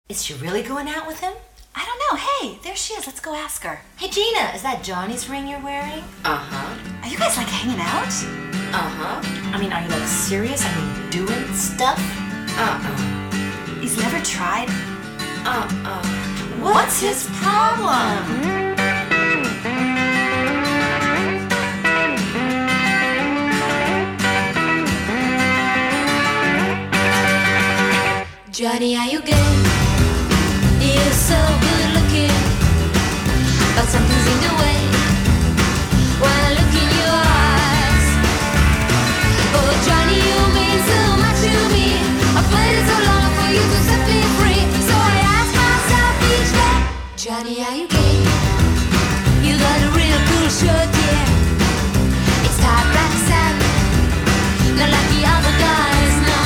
Is she really going out with him? I don't know. Hey, there she is. Let's go ask her. Hey, Gina, is that Johnny's ring you're wearing? Uh-huh. Are you guys like hanging out? Uh-huh. I mean, are you like serious? I mean, doing stuff? Uh-uh. He's never tried. What's his problem? Johnny, are you good? You're so good looking, but something's in the way when I look in your eyes. Oh, Johnny, you mean so much to me. I've waited so long for you to set me free. So I ask myself each day, Johnny, are you gay? You got a real cool shirt, yeah. It's tight black satin, not like the other guys, no.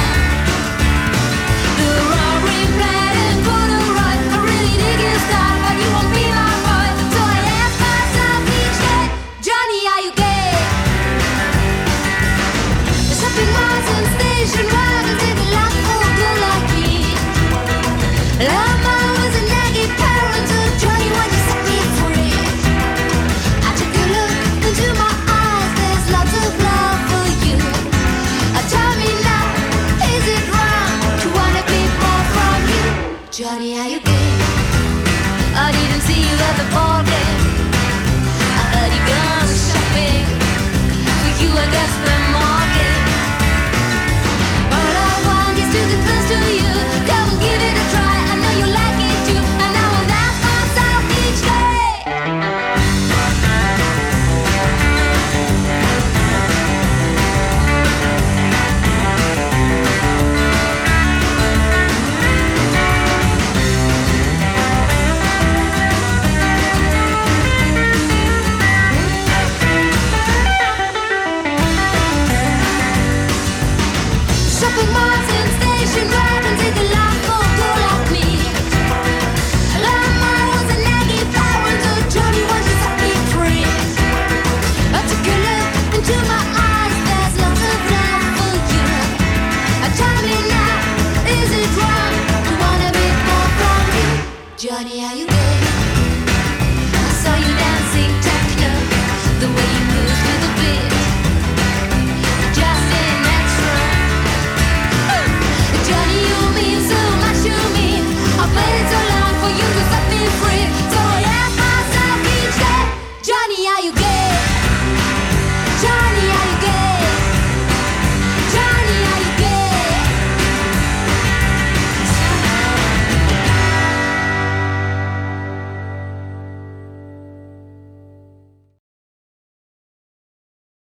Johnny, are you gay? I didn't see you at the ball game. I heard you gone shopping. For you, I guess the market. All I want is to get close to you. Come and give it a try. I know you like it too. And I will ask myself each day. Shopping malls and station wagons, take a lot for a girl like me. Mama was a naggy parent, so Johnny, won't you set me free? I took a look into my eyes, there's lots of love for you. Tell me now, is it wrong to want a bit more from you? Johnny,